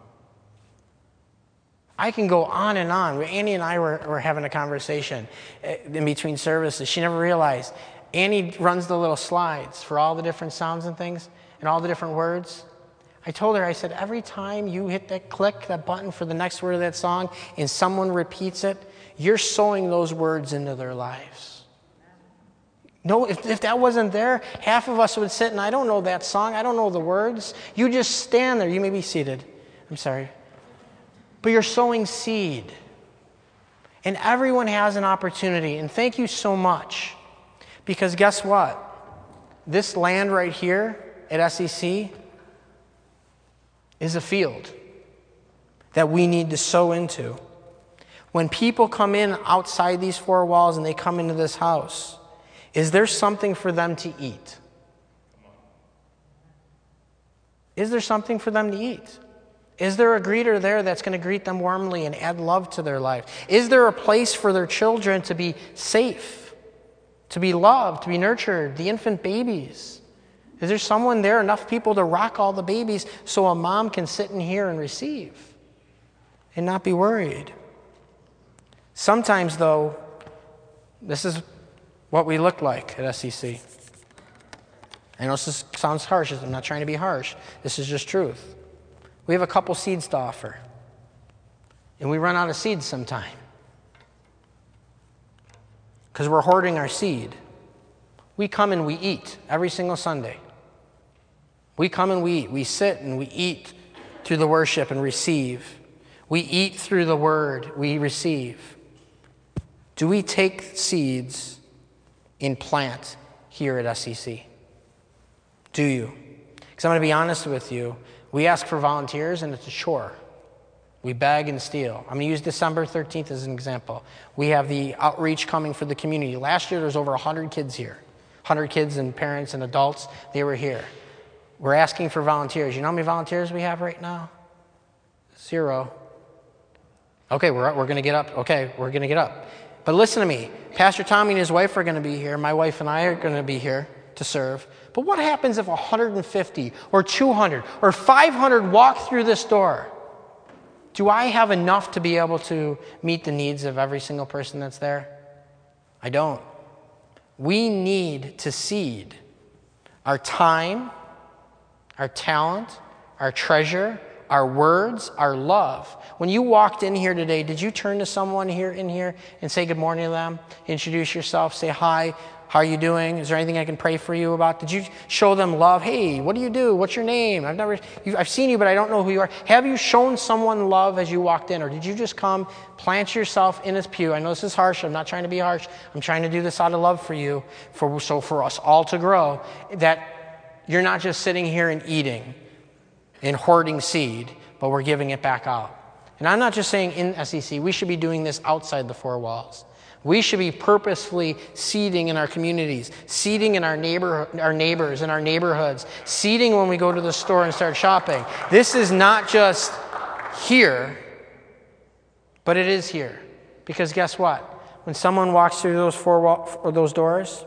I can go on and on. Annie and I were, were having a conversation in between services. She never realized. Annie runs the little slides for all the different sounds and things and all the different words. I told her, I said, every time you hit that click, that button for the next word of that song, and someone repeats it, you're sowing those words into their lives. No, if, if that wasn't there, half of us would sit and I don't know that song. I don't know the words. You just stand there. You may be seated. I'm sorry. But you're sowing seed. And everyone has an opportunity. And thank you so much. Because guess what? This land right here at S E C is a field that we need to sow into. When people come in outside these four walls and they come into this house, is there something for them to eat? Is there something for them to eat? Is there a greeter there that's going to greet them warmly and add love to their life? Is there a place for their children to be safe, to be loved, to be nurtured, the infant babies? Is there someone there, enough people to rock all the babies so a mom can sit in here and receive and not be worried? Sometimes, though, this is what we look like at S E C. I know this is, sounds harsh. I'm not trying to be harsh. This is just truth. We have a couple seeds to offer. And we run out of seeds sometime. Because we're hoarding our seed. We come and we eat every single Sunday. We come and we eat. We sit and we eat through the worship and receive. We eat through the word. We receive. Do we take seeds and plant here at S E C? Do you? Because I'm going to be honest with you. We ask for volunteers, and it's a chore. We beg and steal. I'm going to use December thirteenth as an example. We have the outreach coming for the community. Last year, there was over one hundred kids here. one hundred kids and parents and adults. They were here. We're asking for volunteers. You know how many volunteers we have right now? Zero. Okay, we're, we're going to get up. Okay, we're going to get up. But listen to me. Pastor Tommy and his wife are going to be here. My wife and I are going to be here to serve. But what happens if one hundred fifty or two hundred or five hundred walk through this door? Do I have enough to be able to meet the needs of every single person that's there? I don't. We need to seed our time, our talent, our treasure, our words, our love. When you walked in here today, did you turn to someone here in here and say good morning to them? Introduce yourself, say hi. How are you doing? Is there anything I can pray for you about? Did you show them love? Hey, what do you do? What's your name? I've never, you, I've seen you, but I don't know who you are. Have you shown someone love as you walked in? Or did you just come, plant yourself in his pew? I know this is harsh. I'm not trying to be harsh. I'm trying to do this out of love for you, for so for us all to grow, that you're not just sitting here and eating and hoarding seed, but we're giving it back out. And I'm not just saying in S E C. We should be doing this outside the four walls. We should be purposefully seeding in our communities, seeding in our neighbor, our neighbors, in our neighborhoods, seeding when we go to the store and start shopping. This is not just here, but it is here. Because guess what? When someone walks through those four wall, or those doors,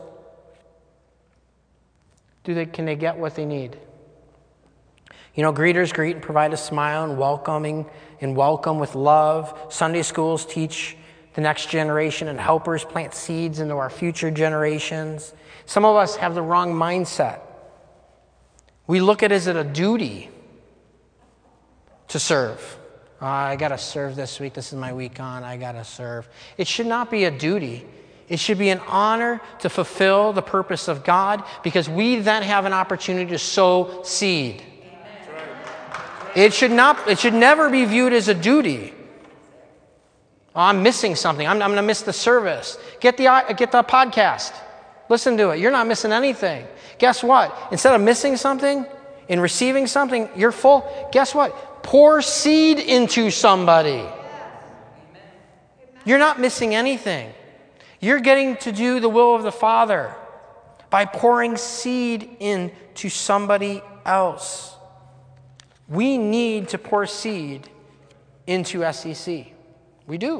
do they can they get what they need? You know, greeters greet and provide a smile and welcoming and welcome with love. Sunday schools teach the next generation, and helpers plant seeds into our future generations. Some of us have the wrong mindset. We look at it as a duty to serve. Oh, I got to serve this week. This is my week on. I got to serve. It should not be a duty. It should be an honor to fulfill the purpose of God, because we then have an opportunity to sow seed. It should not. It should never be viewed as a duty. Oh, I'm missing something. I'm, I'm going to miss the service. Get the, get the podcast. Listen to it. You're not missing anything. Guess what? Instead of missing something and receiving something, you're full. Guess what? Pour seed into somebody. You're not missing anything. You're getting to do the will of the Father by pouring seed into somebody else. We need to pour seed into S E C. We do.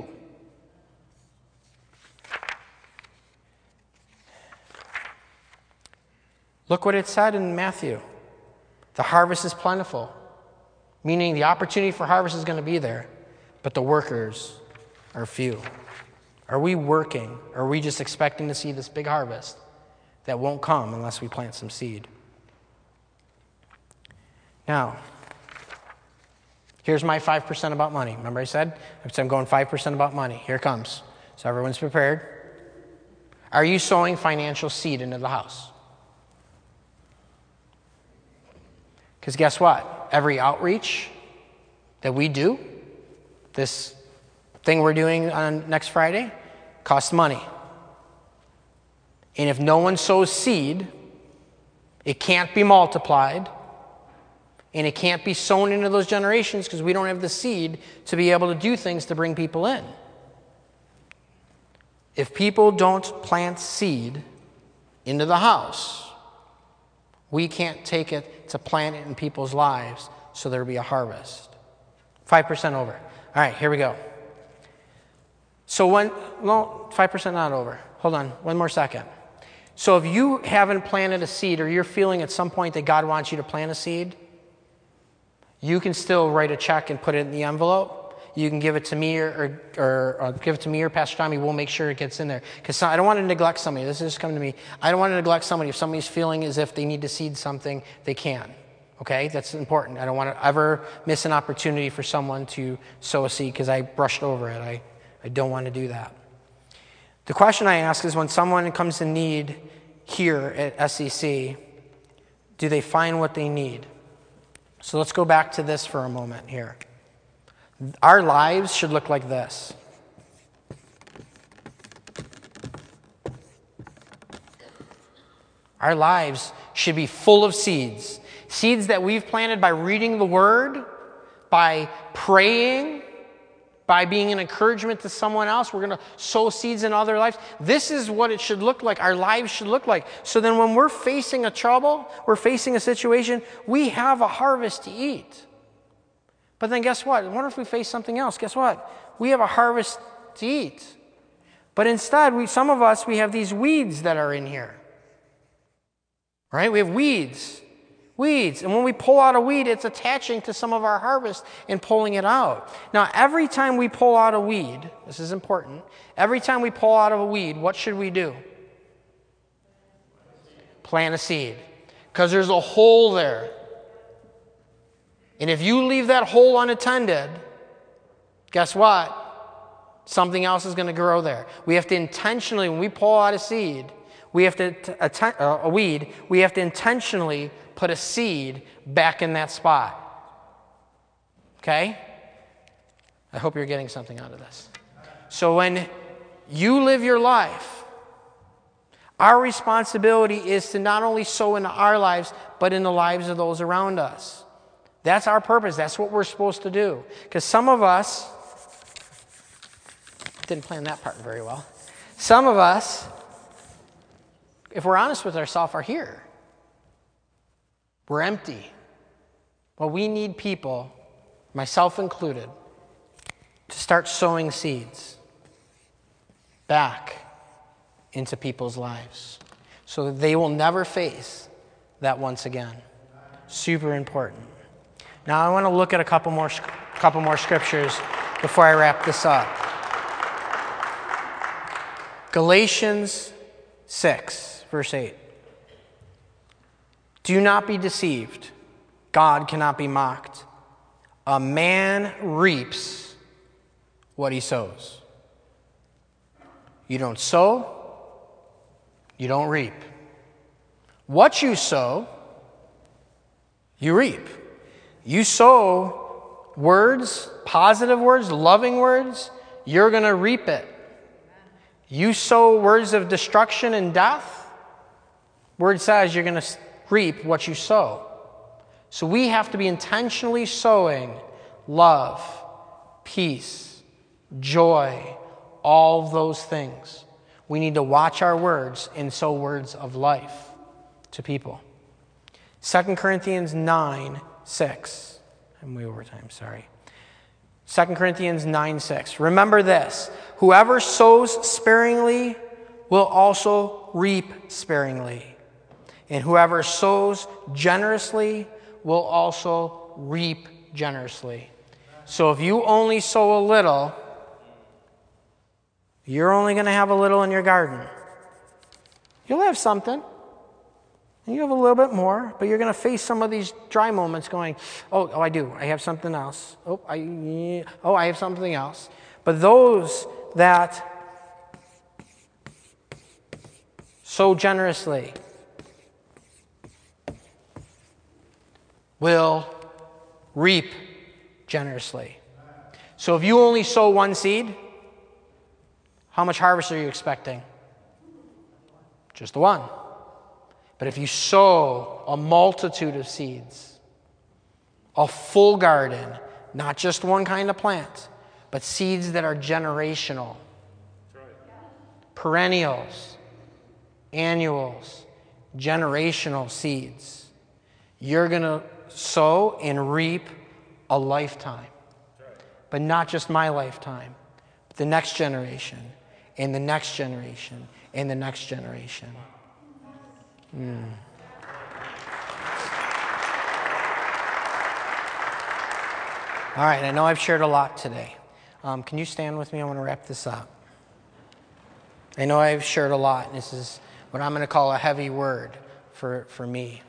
Look what it said in Matthew. The harvest is plentiful, meaning the opportunity for harvest is going to be there, but the workers are few. Are we working? Or are we just expecting to see this big harvest that won't come unless we plant some seed? Now, Here's my five percent about money. Remember I said? I said I'm going five percent about money. Here it comes. So everyone's prepared. Are you sowing financial seed into the house? Because guess what? Every outreach that we do, this thing we're doing on next Friday, costs money. And if no one sows seed, it can't be multiplied, and it can't be sown into those generations because we don't have the seed to be able to do things to bring people in. If people don't plant seed into the house, we can't take it to plant it in people's lives so there'll be a harvest. five percent over. All right, here we go. So when, no, five percent not over. Hold on, one more second. So if you haven't planted a seed, or you're feeling at some point that God wants you to plant a seed, you can still write a check and put it in the envelope. You can give it to me or, or, or give it to me or Pastor Tommy. We'll make sure it gets in there. Because I don't want to neglect somebody. This is coming to me. I don't want to neglect somebody. If somebody's feeling as if they need to seed something, they can. Okay? That's important. I don't want to ever miss an opportunity for someone to sow a seed because I brushed over it. I, I don't want to do that. The question I ask is, when someone comes in need here at S E C, do they find what they need? So let's go back to this for a moment here. Our lives should look like this. Our lives should be full of seeds. Seeds that we've planted by reading the Word, by praying, by being an encouragement to someone else. We're going to sow seeds in other lives. This is what it should look like. Our lives should look like. So then when we're facing a trouble, we're facing a situation, we have a harvest to eat. But then guess what? What if we face something else? Guess what? We have a harvest to eat. But instead, we, some of us, we have these weeds that are in here. Right? We have weeds. Weeds. And when we pull out a weed, it's attaching to some of our harvest and pulling it out. Now, every time we pull out a weed, this is important, every time we pull out of a weed, what should we do? Plant a seed. Because there's a hole there. And if you leave that hole unattended, guess what? Something else is going to grow there. We have to intentionally, when we pull out a seed, we have to, a, a weed, we have to intentionally put a seed back in that spot. Okay? I hope you're getting something out of this. So when you live your life, our responsibility is to not only sow into our lives, but in the lives of those around us. That's our purpose. That's what we're supposed to do. Because some of us, didn't plan that part very well. Some of us, if we're honest with ourselves, are here. We're empty. Well, we need people, myself included, to start sowing seeds back into people's lives so that they will never face that once again. Super important. Now, I want to look at a couple more, couple more scriptures before I wrap this up. Galatians six, verse eight. Do not be deceived. God cannot be mocked. A man reaps what he sows. You don't sow, you don't reap. What you sow, you reap. You sow words, positive words, loving words, you're going to reap it. You sow words of destruction and death, word says you're going to reap what you sow. So we have to be intentionally sowing love, peace, joy, all of those things. We need to watch our words and sow words of life to people. Second Corinthians nine, six. I'm way over time, sorry. Second Corinthians nine, six. Remember this, whoever sows sparingly will also reap sparingly. And whoever sows generously will also reap generously. So if you only sow a little, you're only going to have a little in your garden. You'll have something. And you have a little bit more, but you're going to face some of these dry moments going, oh, oh, I do. I have something else. Oh, I, oh, I have something else. But those that sow generously will reap generously. So if you only sow one seed, how much harvest are you expecting? Just the one. But if you sow a multitude of seeds, a full garden, not just one kind of plant, but seeds that are generational, perennials, annuals, generational seeds, you're going to sow and reap a lifetime. But not just my lifetime, but the next generation, and the next generation, and the next generation. Mm. All right, I know I've shared a lot today. Um, can you stand with me? I want to wrap this up. I know I've shared a lot, and this is what I'm going to call a heavy word for, for me.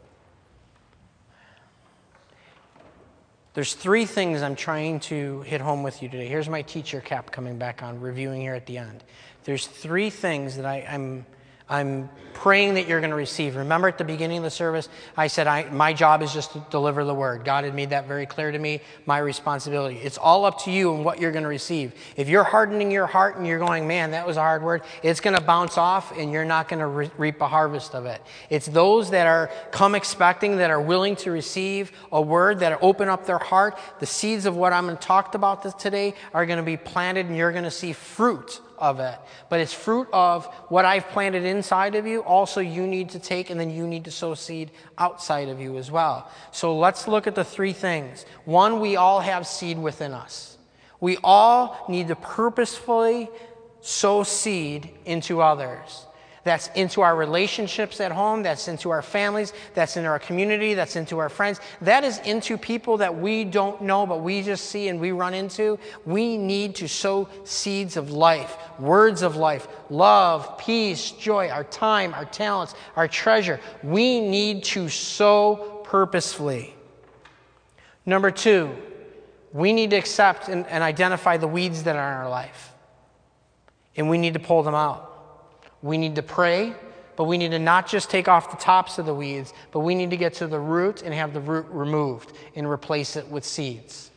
There's three things I'm trying to hit home with you today. Here's my teacher cap coming back on, reviewing here at the end. There's three things that I, I'm I'm praying that you're going to receive. Remember at the beginning of the service, I said I, my job is just to deliver the word. God had made that very clear to me, my responsibility. It's all up to you and what you're going to receive. If you're hardening your heart and you're going, man, that was a hard word, it's going to bounce off and you're not going to re- reap a harvest of it. It's those that are come expecting, that are willing to receive a word, that open up their heart. The seeds of what I'm going to talk about this today are going to be planted and you're going to see fruit of it. But it's fruit of what I've planted inside of you. Also, you need to take and then you need to sow seed outside of you as well. So let's look at the three things. One, we all have seed within us. We all need to purposefully sow seed into others. That's into our relationships at home. That's into our families. That's into our community. That's into our friends. That is into people that we don't know, but we just see and we run into. We need to sow seeds of life, words of life, love, peace, joy, our time, our talents, our treasure. We need to sow purposefully. Number two, we need to accept and, and identify the weeds that are in our life. And we need to pull them out. We need to pray, but we need to not just take off the tops of the weeds, but we need to get to the root and have the root removed and replace it with seeds.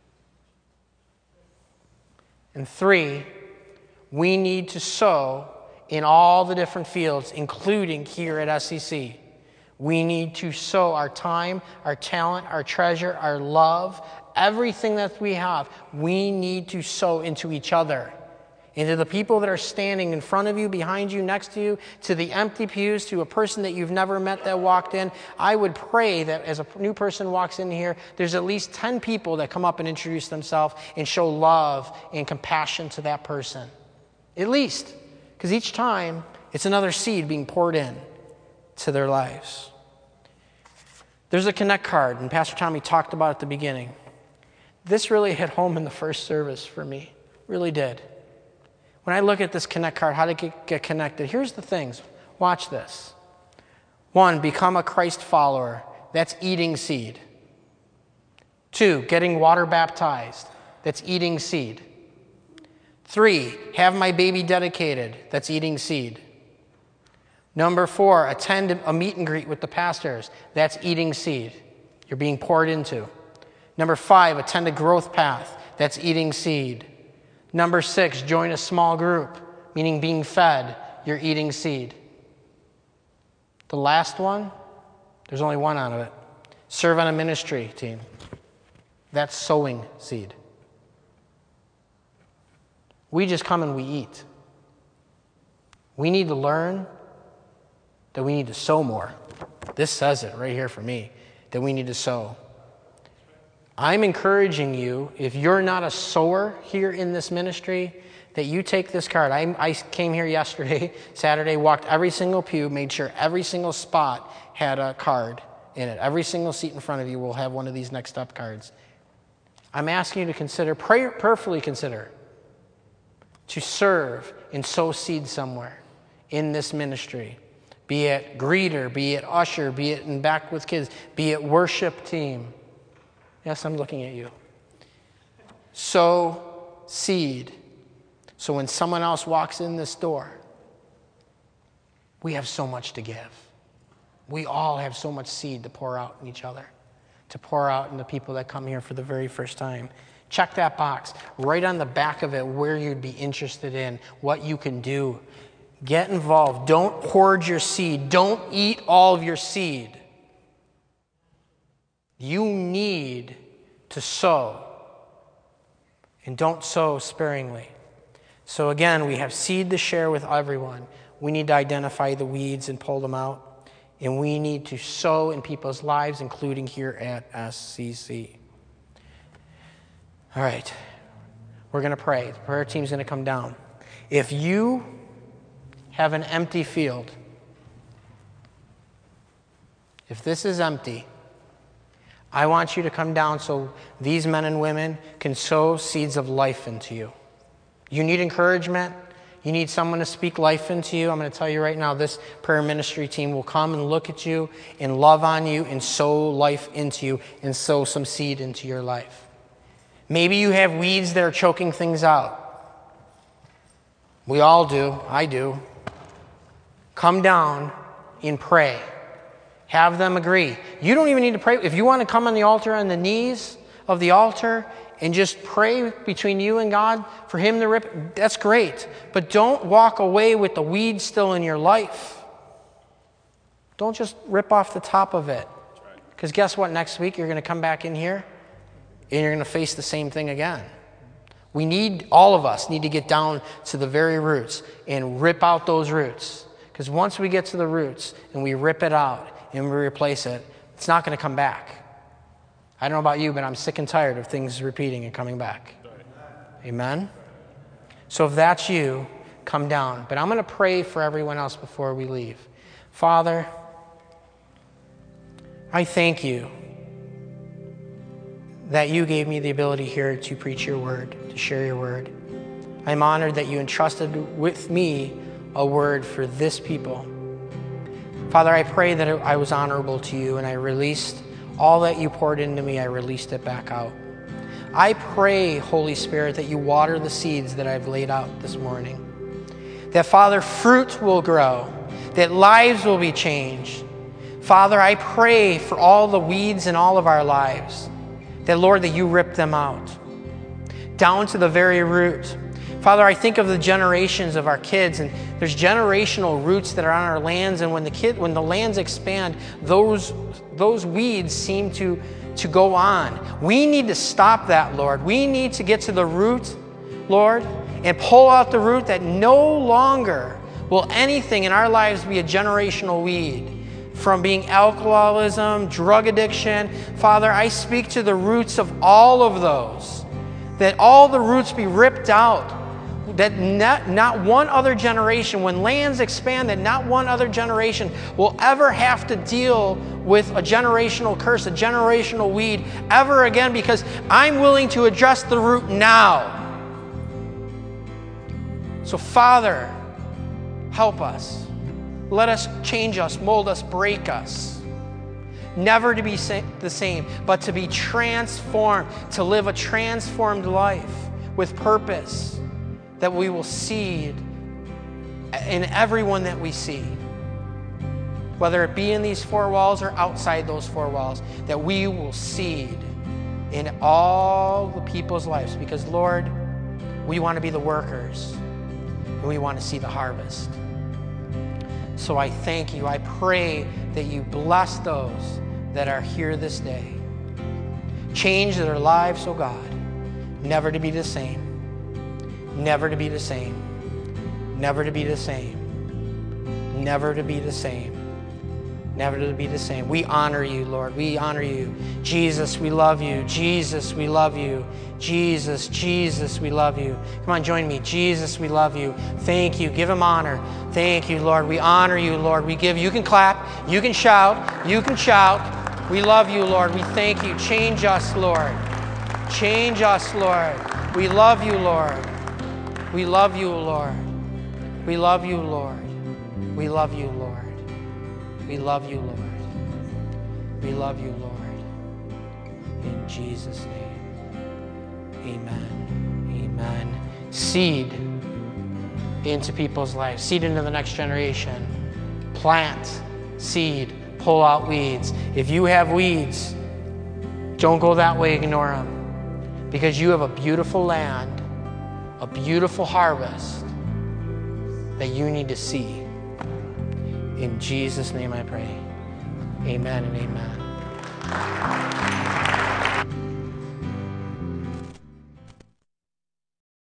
And three, we need to sow in all the different fields, including here at S C C. We need to sow our time, our talent, our treasure, our love, everything that we have. We need to sow into each other. And to the people that are standing in front of you, behind you, next to you, to the empty pews, to a person that you've never met that walked in, I would pray that as a new person walks in here, there's at least ten people that come up and introduce themselves and show love and compassion to that person. At least. Because each time, it's another seed being poured in to their lives. There's a Connect card, and Pastor Tommy talked about it at the beginning. This really hit home in the first service for me. Really did. When I look at this Connect card, how to get, get connected, here's the things. Watch this. One, become a Christ follower. That's eating seed. Two, getting water baptized. That's eating seed. Three, have my baby dedicated. That's eating seed. Number four, attend a meet and greet with the pastors. That's eating seed. You're being poured into. Number five, attend a growth path. That's eating seed. Number six, join a small group, meaning being fed. You're eating seed. The last one, there's only one out of it. Serve on a ministry team. That's sowing seed. We just come and we eat. We need to learn that we need to sow more. This says it right here for me, that we need to sow. I'm encouraging you, if you're not a sower here in this ministry, that you take this card. I, I came here yesterday, Saturday, walked every single pew, made sure every single spot had a card in it. Every single seat in front of you will have one of these Next Up cards. I'm asking you to consider, pray, prayerfully consider, to serve and sow seed somewhere in this ministry. be it greeter, be it usher, be it in back with kids, be it worship team. Yes, I'm looking at you. Sow seed. So when someone else walks in this door, we have so much to give. We all have so much seed to pour out in each other, to pour out in the people that come here for the very first time. Check that box. Right on the back of it where you'd be interested in, what you can do. Get involved. Don't hoard your seed. Don't eat all of your seed. You need to sow. And don't sow sparingly. So again, we have seed to share with everyone. We need to identify the weeds and pull them out. And we need to sow in people's lives, including here at S C C. All right. We're going to pray. The prayer team's going to come down. If you have an empty field, if this is empty, I want you to come down so these men and women can sow seeds of life into you. You need encouragement. You need someone to speak life into you. I'm going to tell you right now, this prayer ministry team will come and look at you and love on you and sow life into you and sow some seed into your life. Maybe you have weeds that are choking things out. We all do. I do. Come down and pray. Have them agree. You don't even need to pray. If you want to come on the altar on the knees of the altar and just pray between you and God for him to rip, that's great. But don't walk away with the weeds still in your life. Don't just rip off the top of it. Because guess what? Next week you're going to come back in here and you're going to face the same thing again. We need, all of us need to get down to the very roots and rip out those roots. Because once we get to the roots and we rip it out and we replace it, it's not going to come back. I don't know about you, but I'm sick and tired of things repeating and coming back. Amen? So if that's you, come down. But I'm going to pray for everyone else before we leave. Father, I thank you that you gave me the ability here to preach your word, to share your word. I'm honored that you entrusted with me a word for this people. Father, I pray that I was honorable to you and I released all that you poured into me, I released it back out. I pray, Holy Spirit, that you water the seeds that I've laid out this morning. That, Father, fruit will grow, that lives will be changed. Father, I pray for all the weeds in all of our lives, that, Lord, that you rip them out, down to the very root. Father, I think of the generations of our kids, and there's generational roots that are on our lands, and when the kid, when the lands expand, those, those weeds seem to, to go on. We need to stop that, Lord. We need to get to the root, Lord, and pull out the root that no longer will anything in our lives be a generational weed. From being alcoholism, drug addiction. Father, I speak to the roots of all of those, that all the roots be ripped out, that not, not one other generation, when lands expand, that not one other generation will ever have to deal with a generational curse, a generational weed ever again, because I'm willing to address the root now. So Father, help us. Let us change us, mold us, break us. Never to be the same, but to be transformed, to live a transformed life with purpose that we will seed in everyone that we see. Whether it be in these four walls or outside those four walls, that we will seed in all the people's lives. Because, Lord, we want to be the workers and we want to see the harvest. So I thank you. I pray that you bless those that are here this day. Change their lives, oh God, never to be the same. Never to be the same. Never to be the same. Never to be the same. Never to be the same. We honor you, Lord. We honor you. Jesus, we love you. Jesus, we love you. Jesus, Jesus, we love you. Come on, join me. Jesus, we love you. Thank you. Give him honor. Thank you, Lord. We honor you, Lord. We give you. You can clap. You can shout. You can shout. We love you, Lord. We thank you. Change us, Lord. Change us, Lord. We love you, Lord. We love you, Lord. We love you, Lord. We love you, Lord. We love you, Lord. We love you, Lord. In Jesus' name, amen. Amen. Seed into people's lives. Seed into the next generation. Plant, seed, pull out weeds. If you have weeds, don't go that way, ignore them. Because you have a beautiful land, a beautiful harvest that you need to see. In Jesus' name I pray. Amen and amen.